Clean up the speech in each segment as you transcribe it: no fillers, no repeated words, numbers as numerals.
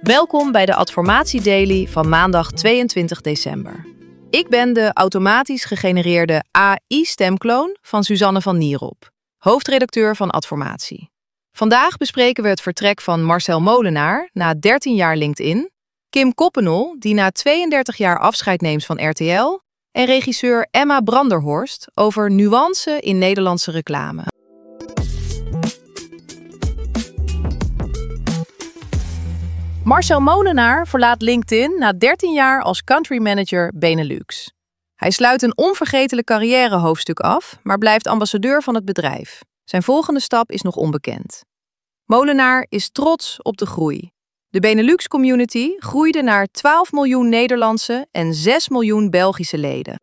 Welkom bij de Adformatie Daily van maandag 22 december. Ik ben de automatisch gegenereerde AI-stemkloon van Suzanne van Nierop, hoofdredacteur van Adformatie. Vandaag bespreken we het vertrek van Marcel Molenaar na 13 jaar LinkedIn, Kim Koppenol, die na 32 jaar afscheid neemt van RTL, en regisseur Emma Branderhorst over nuance in Nederlandse reclame. Marcel Molenaar verlaat LinkedIn na 13 jaar als country manager Benelux. Hij sluit een onvergetelijk carrièrehoofdstuk af, maar blijft ambassadeur van het bedrijf. Zijn volgende stap is nog onbekend. Molenaar is trots op de groei. De Benelux-community groeide naar 12 miljoen Nederlandse en 6 miljoen Belgische leden.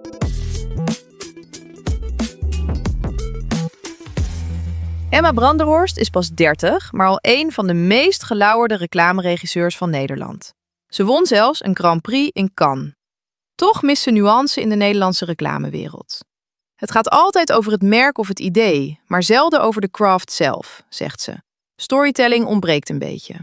Emma Branderhorst is pas 30, maar al een van de meest gelauwerde reclameregisseurs van Nederland. Ze won zelfs een Grand Prix in Cannes. Toch mist ze nuance in de Nederlandse reclamewereld. Het gaat altijd over het merk of het idee, maar zelden over de craft zelf, zegt ze. Storytelling ontbreekt een beetje.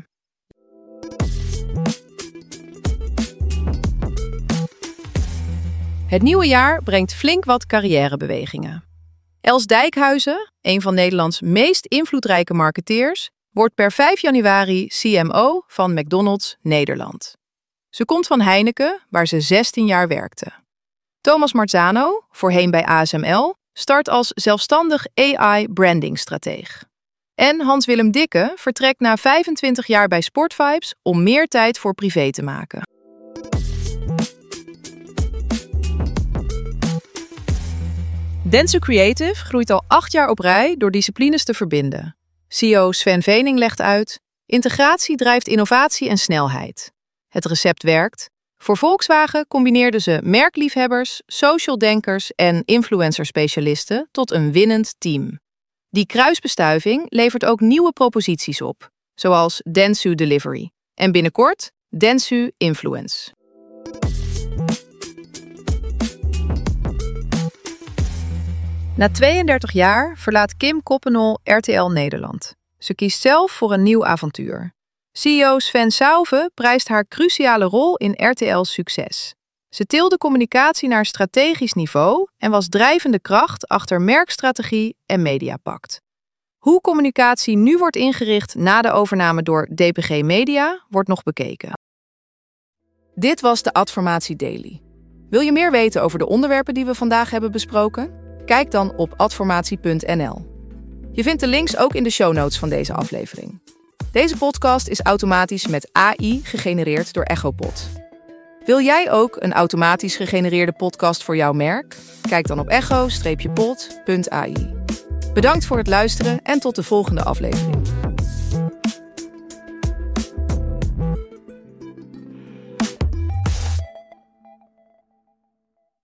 Het nieuwe jaar brengt flink wat carrièrebewegingen. Els Dijkhuizen, een van Nederlands meest invloedrijke marketeers, wordt per 5 januari CMO van McDonald's Nederland. Ze komt van Heineken, waar ze 16 jaar werkte. Thomas Marzano, voorheen bij ASML, start als zelfstandig AI-brandingstrateeg. En Hans-Willem Dikke vertrekt na 25 jaar bij Sportvibes om meer tijd voor privé te maken. Dentsu Creative groeit al 8 jaar op rij door disciplines te verbinden. CEO Sven Vening legt uit: integratie drijft innovatie en snelheid. Het recept werkt. Voor Volkswagen combineerden ze merkliefhebbers, socialdenkers en influencer-specialisten tot een winnend team. Die kruisbestuiving levert ook nieuwe proposities op, zoals Dentsu Delivery en binnenkort Dentsu Influence. Na 32 jaar verlaat Kim Koppenol RTL Nederland. Ze kiest zelf voor een nieuw avontuur. CEO Sven Sauve prijst haar cruciale rol in RTL's succes. Ze tilde communicatie naar strategisch niveau en was drijvende kracht achter merkstrategie en Mediapact. Hoe communicatie nu wordt ingericht na de overname door DPG Media wordt nog bekeken. Dit was de Adformatie Daily. Wil je meer weten over de onderwerpen die we vandaag hebben besproken? Kijk dan op adformatie.nl. Je vindt de links ook in de show notes van deze aflevering. Deze podcast is automatisch met AI gegenereerd door Echopod. Wil jij ook een automatisch gegenereerde podcast voor jouw merk? Kijk dan op echo-pod.ai. Bedankt voor het luisteren en tot de volgende aflevering.